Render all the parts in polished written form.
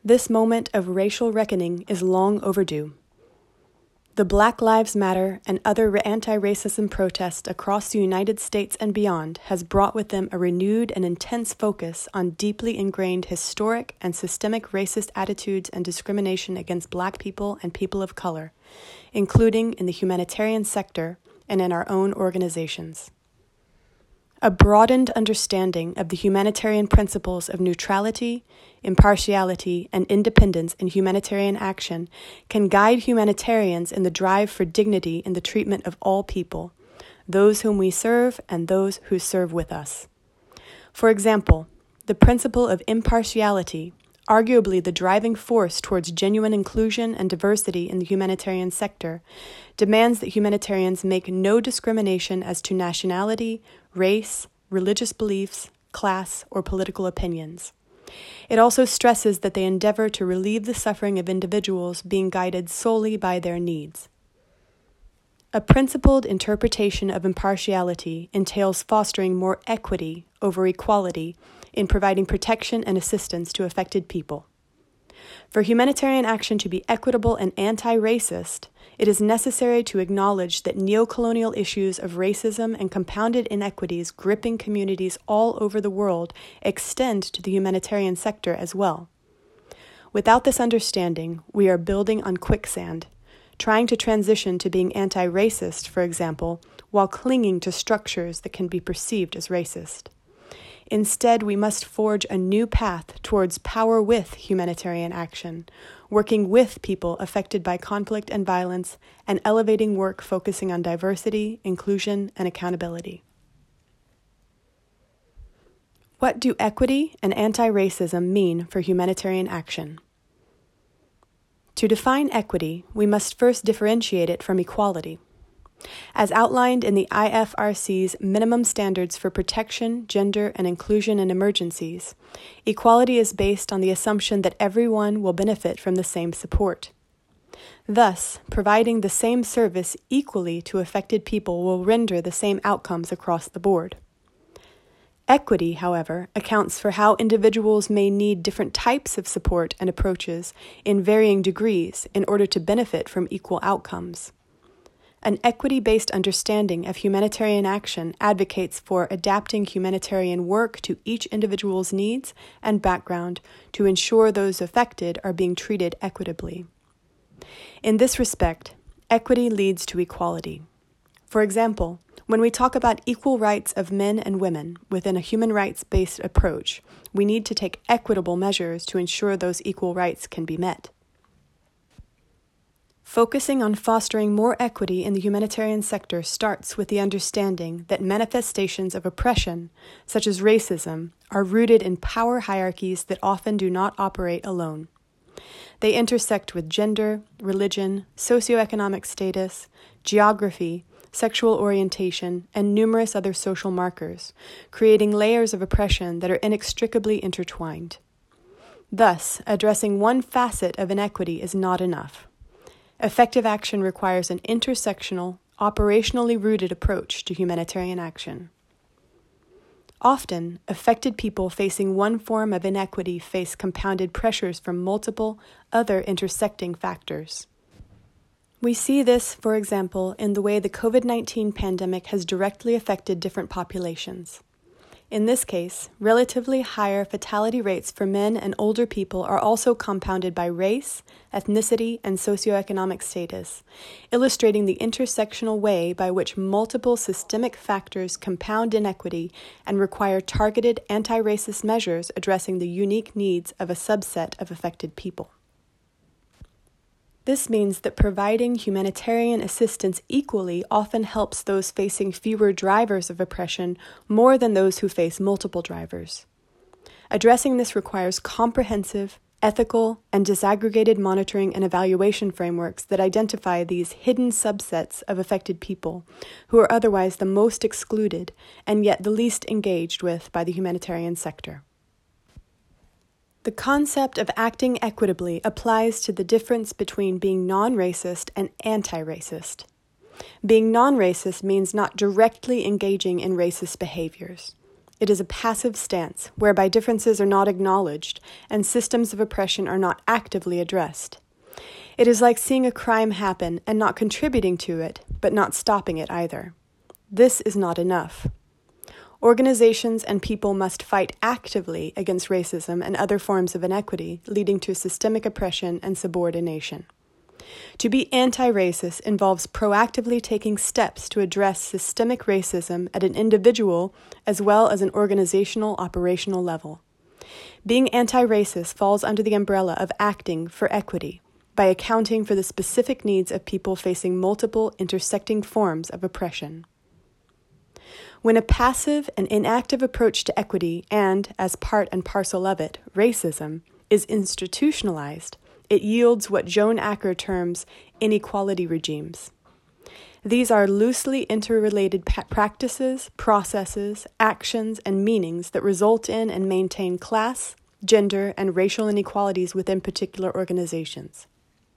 This moment of racial reckoning is long overdue. The Black Lives Matter and other anti-racism protests across the United States and beyond has brought with them a renewed and intense focus on deeply ingrained historic and systemic racist attitudes and discrimination against Black people and people of color, including in the humanitarian sector and in our own organizations. A broadened understanding of the humanitarian principles of neutrality, impartiality, and independence in humanitarian action can guide humanitarians in the drive for dignity in the treatment of all people, those whom we serve and those who serve with us. For example, the principle of impartiality, arguably the driving force towards genuine inclusion and diversity in the humanitarian sector, demands that humanitarians make no discrimination as to nationality, race, religious beliefs, class, or political opinions. It also stresses that they endeavor to relieve the suffering of individuals being guided solely by their needs. A principled interpretation of impartiality entails fostering more equity over equality in providing protection and assistance to affected people. For humanitarian action to be equitable and anti-racist, it is necessary to acknowledge that neocolonial issues of racism and compounded inequities gripping communities all over the world extend to the humanitarian sector as well. Without this understanding, we are building on quicksand, trying to transition to being anti-racist, for example, while clinging to structures that can be perceived as racist. Instead, we must forge a new path towards power with humanitarian action, working with people affected by conflict and violence, and elevating work focusing on diversity, inclusion, and accountability. What do equity and anti-racism mean for humanitarian action? To define equity, we must first differentiate it from equality. As outlined in the IFRC's minimum standards for protection, gender, and inclusion in emergencies, equality is based on the assumption that everyone will benefit from the same support. Thus, providing the same service equally to affected people will render the same outcomes across the board. Equity, however, accounts for how individuals may need different types of support and approaches in varying degrees in order to benefit from equal outcomes. An equity-based understanding of humanitarian action advocates for adapting humanitarian work to each individual's needs and background to ensure those affected are being treated equitably. In this respect, equity leads to equality. For example, when we talk about equal rights of men and women within a human rights-based approach, we need to take equitable measures to ensure those equal rights can be met. Focusing on fostering more equity in the humanitarian sector starts with the understanding that manifestations of oppression, such as racism, are rooted in power hierarchies that often do not operate alone. They intersect with gender, religion, socioeconomic status, geography, sexual orientation, and numerous other social markers, creating layers of oppression that are inextricably intertwined. Thus, addressing one facet of inequity is not enough. Effective action requires an intersectional, operationally rooted approach to humanitarian action. Often, affected people facing one form of inequity face compounded pressures from multiple other intersecting factors. We see this, for example, in the way the COVID-19 pandemic has directly affected different populations. In this case, relatively higher fatality rates for men and older people are also compounded by race, ethnicity, and socioeconomic status, illustrating the intersectional way by which multiple systemic factors compound inequity and require targeted anti-racist measures addressing the unique needs of a subset of affected people. This means that providing humanitarian assistance equally often helps those facing fewer drivers of oppression more than those who face multiple drivers. Addressing this requires comprehensive, ethical, and disaggregated monitoring and evaluation frameworks that identify these hidden subsets of affected people who are otherwise the most excluded and yet the least engaged with by the humanitarian sector. The concept of acting equitably applies to the difference between being non-racist and anti-racist. Being non-racist means not directly engaging in racist behaviors. It is a passive stance, whereby differences are not acknowledged and systems of oppression are not actively addressed. It is like seeing a crime happen and not contributing to it, but not stopping it either. This is not enough. Organizations and people must fight actively against racism and other forms of inequity, leading to systemic oppression and subordination. To be anti-racist involves proactively taking steps to address systemic racism at an individual as well as an organizational operational level. Being anti-racist falls under the umbrella of acting for equity by accounting for the specific needs of people facing multiple intersecting forms of oppression. When a passive and inactive approach to equity and, as part and parcel of it, racism, is institutionalized, it yields what Joan Acker terms inequality regimes. These are loosely interrelated practices, processes, actions, and meanings that result in and maintain class, gender, and racial inequalities within particular organizations.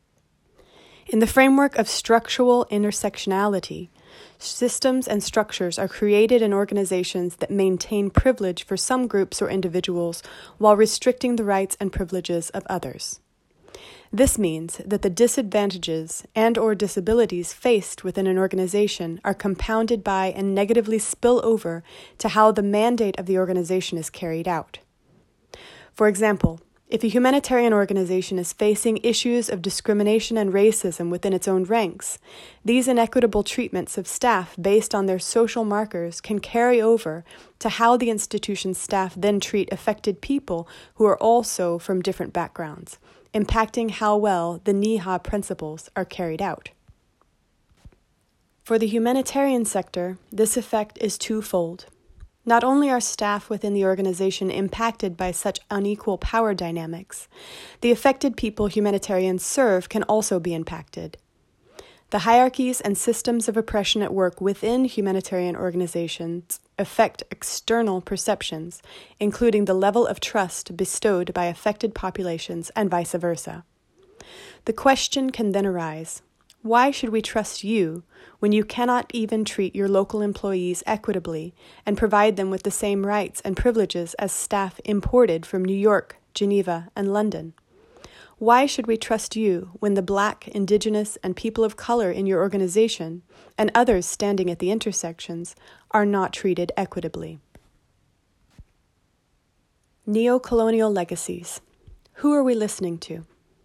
In the framework of structural intersectionality, systems and structures are created in organizations that maintain privilege for some groups or individuals while restricting the rights and privileges of others. This means that the disadvantages and/or disabilities faced within an organization are compounded by and negatively spill over to how the mandate of the organization is carried out. For example, if a humanitarian organization is facing issues of discrimination and racism within its own ranks, these inequitable treatments of staff based on their social markers can carry over to how the institution's staff then treat affected people who are also from different backgrounds, impacting how well the NIHA principles are carried out. For the humanitarian sector, this effect is twofold. Not only are staff within the organization impacted by such unequal power dynamics, the affected people humanitarians serve can also be impacted. The hierarchies and systems of oppression at work within humanitarian organizations affect external perceptions, including the level of trust bestowed by affected populations and vice versa. The question can then arise: why should we trust you when you cannot even treat your local employees equitably and provide them with the same rights and privileges as staff imported from New York, Geneva, and London? Why should we trust you when the Black, Indigenous, and people of color in your organization, and others standing at the intersections, are not treated equitably? Neo-colonial legacies. Who are we listening to?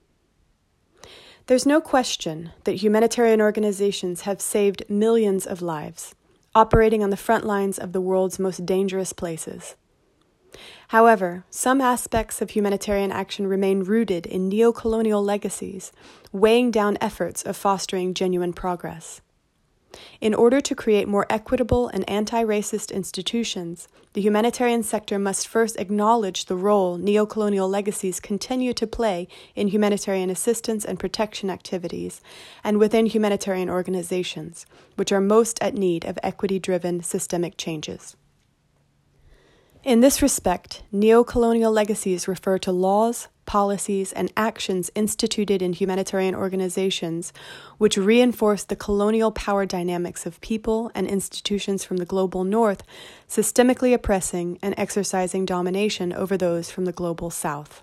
There's no question that humanitarian organizations have saved millions of lives, operating on the front lines of the world's most dangerous places. However, some aspects of humanitarian action remain rooted in neo-colonial legacies, weighing down efforts of fostering genuine progress. In order to create more equitable and anti-racist institutions, the humanitarian sector must first acknowledge the role neo-colonial legacies continue to play in humanitarian assistance and protection activities, and within humanitarian organizations, which are most at need of equity-driven systemic changes. In this respect, neo-colonial legacies refer to laws, policies, and actions instituted in humanitarian organizations which reinforce the colonial power dynamics of people and institutions from the global north, systemically oppressing and exercising domination over those from the global south.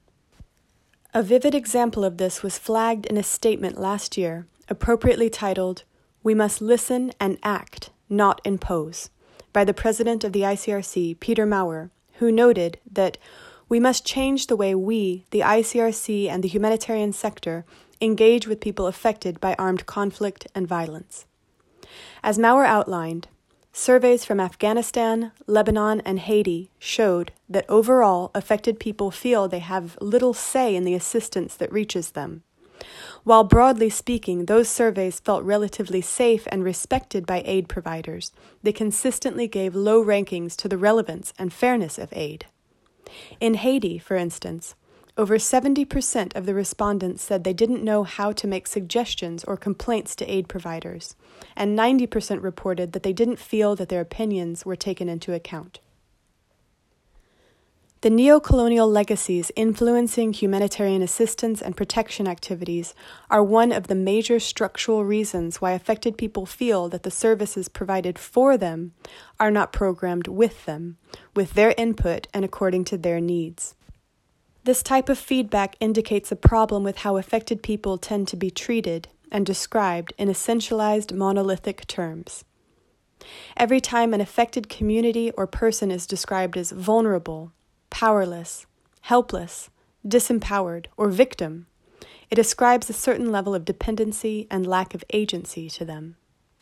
A vivid example of this was flagged in a statement last year, appropriately titled, "We must listen and act, not impose," by the president of the ICRC, Peter Maurer, who noted that we must change the way we, the ICRC and the humanitarian sector, engage with people affected by armed conflict and violence. As Maurer outlined, surveys from Afghanistan, Lebanon, and Haiti showed that overall affected people feel they have little say in the assistance that reaches them. While broadly speaking, those surveys felt relatively safe and respected by aid providers, they consistently gave low rankings to the relevance and fairness of aid. In Haiti, for instance, over 70% of the respondents said they didn't know how to make suggestions or complaints to aid providers, and 90% reported that they didn't feel that their opinions were taken into account. The neo-colonial legacies influencing humanitarian assistance and protection activities are one of the major structural reasons why affected people feel that the services provided for them are not programmed with them, with their input and according to their needs. This type of feedback indicates a problem with how affected people tend to be treated and described in essentialized monolithic terms. Every time an affected community or person is described as vulnerable, powerless, helpless, disempowered, or victim, it ascribes a certain level of dependency and lack of agency to them.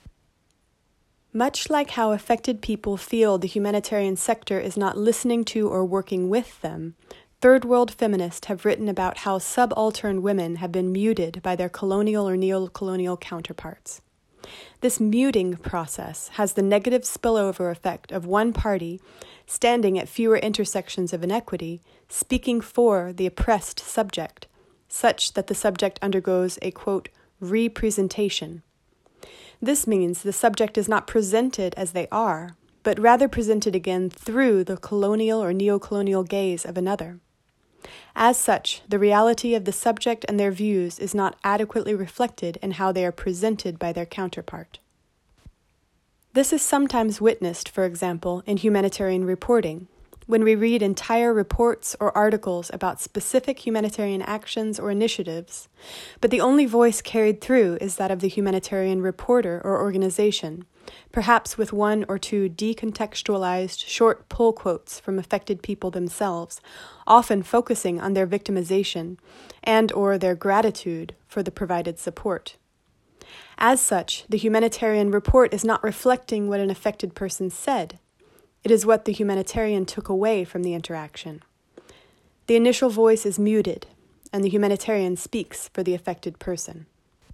Much like how affected people feel the humanitarian sector is not listening to or working with them, Third World feminists have written about how subaltern women have been muted by their colonial or neo-colonial counterparts. This muting process has the negative spillover effect of one party standing at fewer intersections of inequity, speaking for the oppressed subject, such that the subject undergoes a, quote, representation. This means the subject is not presented as they are, but rather presented again through the colonial or neo-colonial gaze of another. As such, the reality of the subject and their views is not adequately reflected in how they are presented by their counterpart. This is sometimes witnessed, for example, in humanitarian reporting, when we read entire reports or articles about specific humanitarian actions or initiatives, but the only voice carried through is that of the humanitarian reporter or organization, perhaps with one or two decontextualized short pull quotes from affected people themselves, often focusing on their victimization and/or their gratitude for the provided support. As such, the humanitarian report is not reflecting what an affected person said. It is what the humanitarian took away from the interaction. The initial voice is muted, and the humanitarian speaks for the affected person.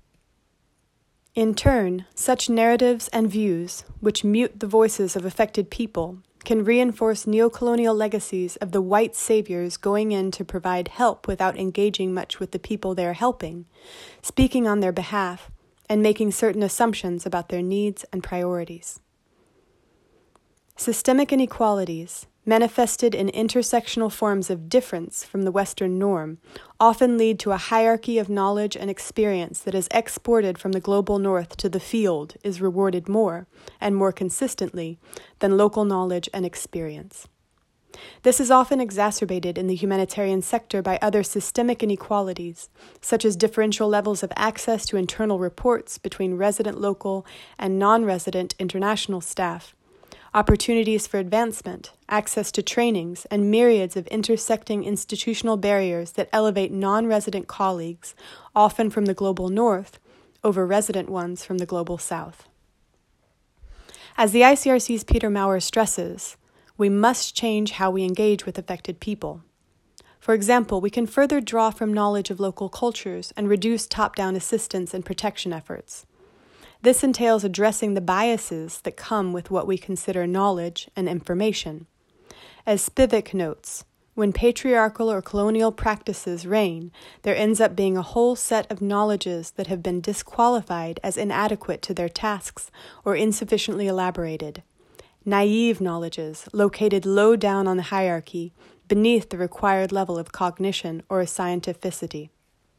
In turn, such narratives and views, which mute the voices of affected people, can reinforce neocolonial legacies of the white saviors going in to provide help without engaging much with the people they are helping, speaking on their behalf, and making certain assumptions about their needs and priorities. Systemic inequalities, manifested in intersectional forms of difference from the Western norm, often lead to a hierarchy of knowledge and experience that is exported from the global north to the field is rewarded more, and more consistently, than local knowledge and experience. This is often exacerbated in the humanitarian sector by other systemic inequalities, such as differential levels of access to internal reports between resident local and non-resident international staff, opportunities for advancement, access to trainings, and myriads of intersecting institutional barriers that elevate non-resident colleagues, often from the global north, over resident ones from the global south. As the ICRC's Peter Maurer stresses, we must change how we engage with affected people. For example, we can further draw from knowledge of local cultures and reduce top-down assistance and protection efforts. This entails addressing the biases that come with what we consider knowledge and information. As Spivak notes, when patriarchal or colonial practices reign, there ends up being a whole set of knowledges that have been disqualified as inadequate to their tasks or insufficiently elaborated. Naive knowledges located low down on the hierarchy, beneath the required level of cognition or scientificity.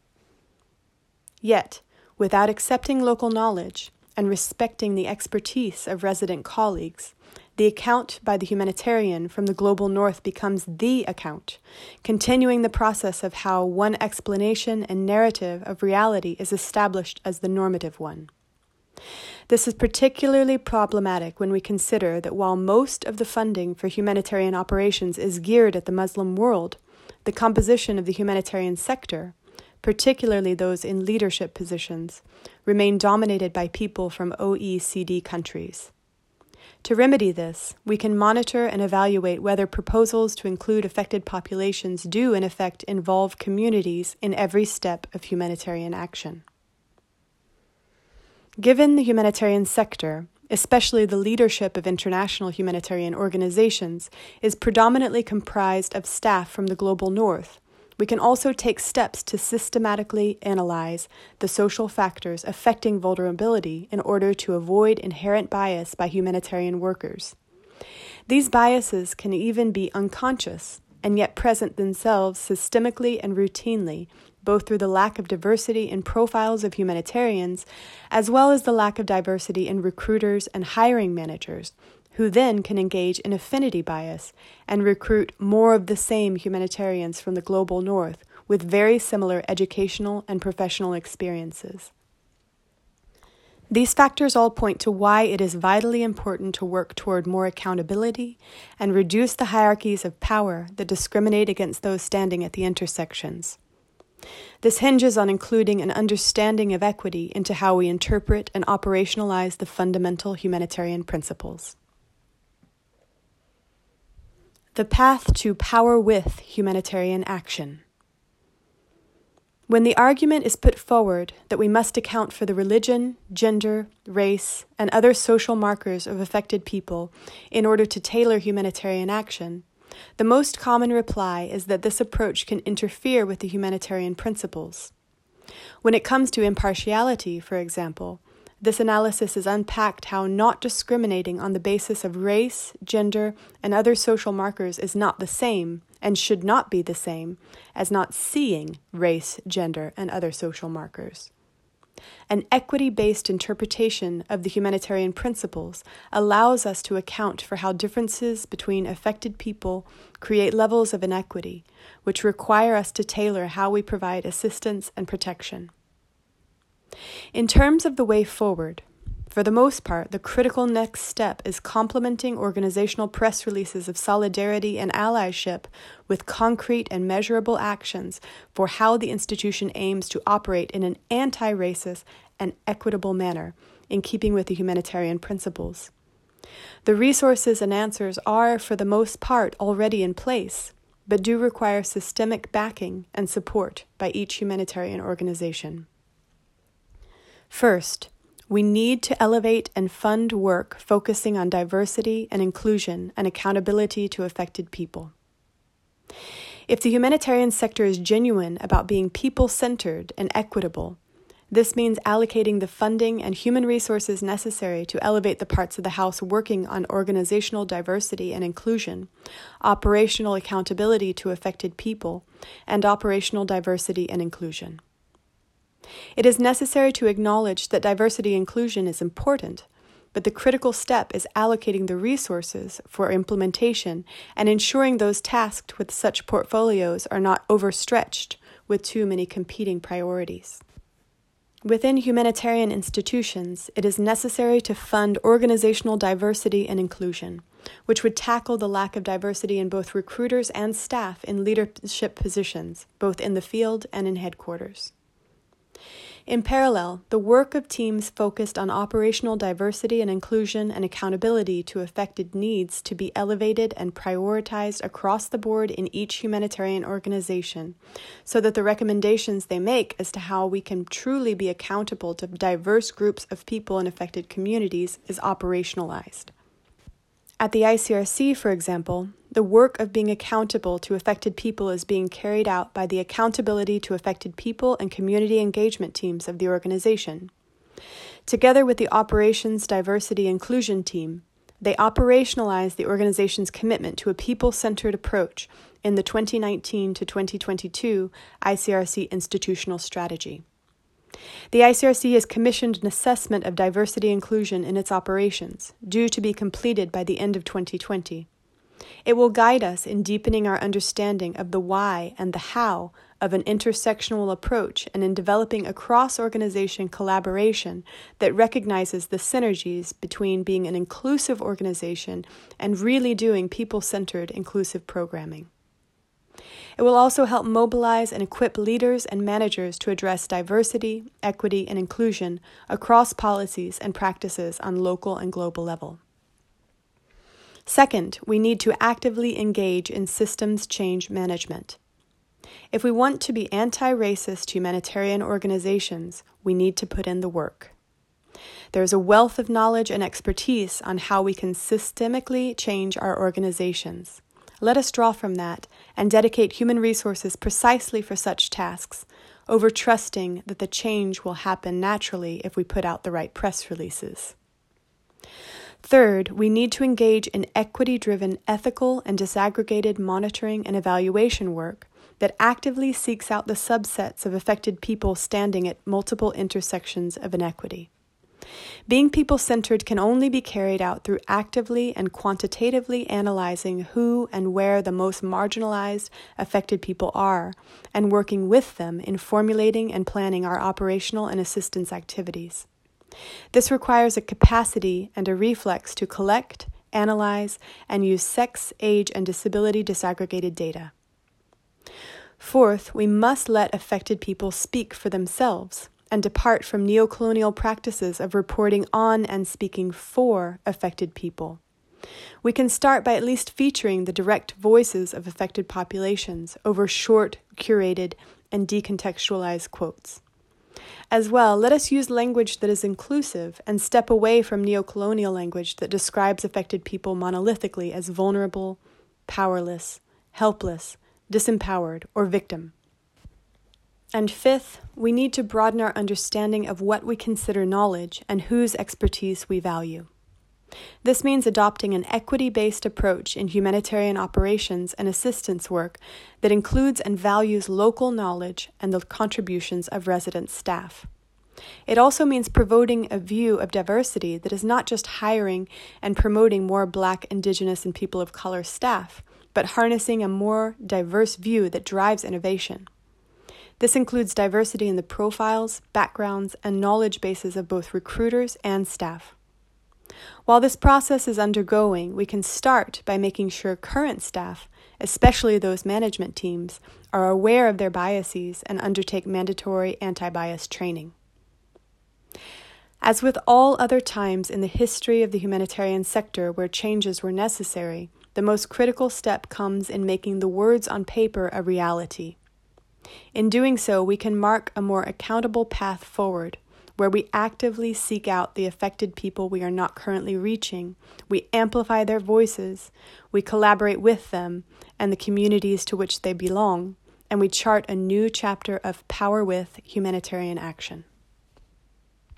Yet, without accepting local knowledge and respecting the expertise of resident colleagues, the account by the humanitarian from the global north becomes the account, continuing the process of how one explanation and narrative of reality is established as the normative one. This is particularly problematic when we consider that while most of the funding for humanitarian operations is geared at the Muslim world, the composition of the humanitarian sector, particularly those in leadership positions, remain dominated by people from OECD countries. To remedy this, we can monitor and evaluate whether proposals to include affected populations do in effect involve communities in every step of humanitarian action. Given the humanitarian sector, especially the leadership of international humanitarian organizations, is predominantly comprised of staff from the global north, we can also take steps to systematically analyze the social factors affecting vulnerability in order to avoid inherent bias by humanitarian workers. These biases can even be unconscious, and yet present themselves systemically and routinely, both through the lack of diversity in profiles of humanitarians, as well as the lack of diversity in recruiters and hiring managers, who then can engage in affinity bias and recruit more of the same humanitarians from the global north with very similar educational and professional experiences. These factors all point to why it is vitally important to work toward more accountability and reduce the hierarchies of power that discriminate against those standing at the intersections. This hinges on including an understanding of equity into how we interpret and operationalize the fundamental humanitarian principles. The path to power with humanitarian action. When the argument is put forward that we must account for the religion, gender, race, and other social markers of affected people in order to tailor humanitarian action, the most common reply is that this approach can interfere with the humanitarian principles. When it comes to impartiality, for example, this analysis is unpacked how not discriminating on the basis of race, gender, and other social markers is not the same, and should not be the same, as not seeing race, gender, and other social markers. An equity-based interpretation of the humanitarian principles allows us to account for how differences between affected people create levels of inequity, which require us to tailor how we provide assistance and protection. In terms of the way forward, for the most part, the critical next step is complementing organizational press releases of solidarity and allyship with concrete and measurable actions for how the institution aims to operate in an anti-racist and equitable manner, in keeping with the humanitarian principles. The resources and answers are, for the most part, already in place, but do require systemic backing and support by each humanitarian organization. First, we need to elevate and fund work focusing on diversity and inclusion and accountability to affected people. If the humanitarian sector is genuine about being people-centered and equitable, this means allocating the funding and human resources necessary to elevate the parts of the house working on organizational diversity and inclusion, operational accountability to affected people, and operational diversity and inclusion. It is necessary to acknowledge that diversity inclusion is important, but the critical step is allocating the resources for implementation and ensuring those tasked with such portfolios are not overstretched with too many competing priorities. Within humanitarian institutions, it is necessary to fund organizational diversity and inclusion, which would tackle the lack of diversity in both recruiters and staff in leadership positions, both in the field and in headquarters. In parallel, the work of teams focused on operational diversity and inclusion and accountability to affected needs to be elevated and prioritized across the board in each humanitarian organization, so that the recommendations they make as to how we can truly be accountable to diverse groups of people in affected communities is operationalized. At the ICRC, for example, the work of being accountable to affected people is being carried out by the accountability to affected people and community engagement teams of the organization. Together with the Operations Diversity Inclusion team, they operationalize the organization's commitment to a people-centered approach in the 2019 to 2022 ICRC institutional strategy. The ICRC has commissioned an assessment of diversity inclusion in its operations, due to be completed by the end of 2020. It will guide us in deepening our understanding of the why and the how of an intersectional approach and in developing a cross-organization collaboration that recognizes the synergies between being an inclusive organization and really doing people-centered inclusive programming. It will also help mobilize and equip leaders and managers to address diversity, equity, and inclusion across policies and practices on local and global level. Second, we need to actively engage in systems change management. If we want to be anti-racist humanitarian organizations, we need to put in the work. There is a wealth of knowledge and expertise on how we can systemically change our organizations. Let us draw from that and dedicate human resources precisely for such tasks, over trusting that the change will happen naturally if we put out the right press releases. Third, we need to engage in equity-driven ethical and disaggregated monitoring and evaluation work that actively seeks out the subsets of affected people standing at multiple intersections of inequity. Being people-centered can only be carried out through actively and quantitatively analyzing who and where the most marginalized affected people are, and working with them in formulating and planning our operational and assistance activities. This requires a capacity and a reflex to collect, analyze, and use sex, age, and disability disaggregated data. Fourth, we must let affected people speak for themselves and depart from neocolonial practices of reporting on and speaking for affected people. We can start by at least featuring the direct voices of affected populations over short, curated, and decontextualized quotes. As well, let us use language that is inclusive and step away from neocolonial language that describes affected people monolithically as vulnerable, powerless, helpless, disempowered, or victim. And fifth, we need to broaden our understanding of what we consider knowledge and whose expertise we value. This means adopting an equity-based approach in humanitarian operations and assistance work that includes and values local knowledge and the contributions of resident staff. It also means promoting a view of diversity that is not just hiring and promoting more Black, Indigenous, and people of color staff, but harnessing a more diverse view that drives innovation. This includes diversity in the profiles, backgrounds, and knowledge bases of both recruiters and staff. While this process is undergoing, we can start by making sure current staff, especially those management teams, are aware of their biases and undertake mandatory anti-bias training. As with all other times in the history of the humanitarian sector where changes were necessary, the most critical step comes in making the words on paper a reality. In doing so, we can mark a more accountable path forward, where we actively seek out the affected people we are not currently reaching, we amplify their voices, we collaborate with them and the communities to which they belong, and we chart a new chapter of power with humanitarian action.